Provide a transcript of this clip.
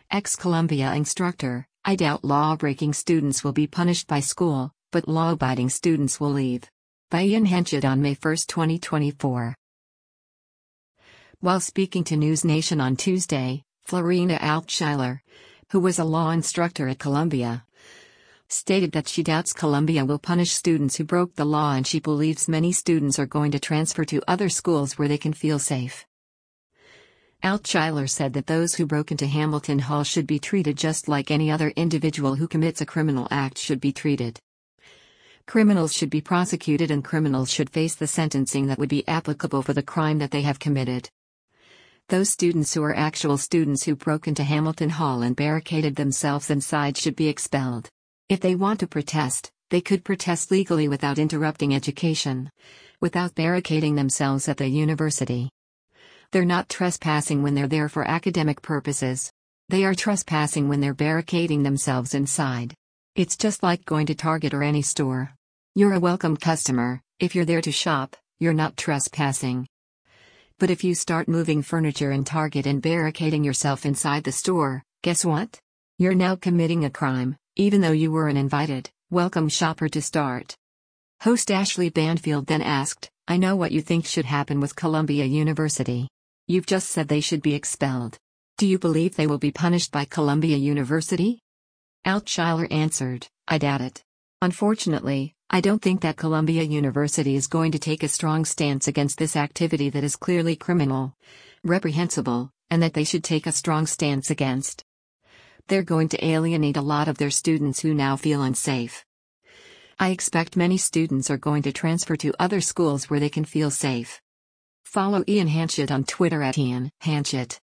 Ex-Columbia instructor, I doubt law-breaking students will be punished by school, but law-abiding students will leave. By Ian Henchett on May 1, 2024. While speaking to News Nation on Tuesday, Florina Altshiler, who was a law instructor at Columbia, stated that she doubts Columbia will punish students who broke the law and she believes many students are going to transfer to other schools where they can feel safe. Altshiler said that those who broke into Hamilton Hall should be treated just like any other individual who commits a criminal act should be treated. Criminals should be prosecuted and criminals should face the sentencing that would be applicable for the crime that they have committed. Those students who are actual students who broke into Hamilton Hall and barricaded themselves inside should be expelled. If they want to protest, they could protest legally without interrupting education, without barricading themselves at the university. They're not trespassing when they're there for academic purposes. They are trespassing when they're barricading themselves inside. It's just like going to Target or any store. You're a welcome customer. If you're there to shop, you're not trespassing. But if you start moving furniture in Target and barricading yourself inside the store, guess what? You're now committing a crime, even though you were an invited, welcome shopper to start. Host Ashley Banfield then asked, I know what you think should happen with Columbia University. You've just said they should be expelled. Do you believe they will be punished by Columbia University? Altshiler answered, I doubt it. Unfortunately, I don't think that Columbia University is going to take a strong stance against this activity that is clearly criminal, reprehensible, and that they should take a strong stance against. They're going to alienate a lot of their students who now feel unsafe. I expect many students are going to transfer to other schools where they can feel safe. Follow Ian Henchett on Twitter at Ian Henchett.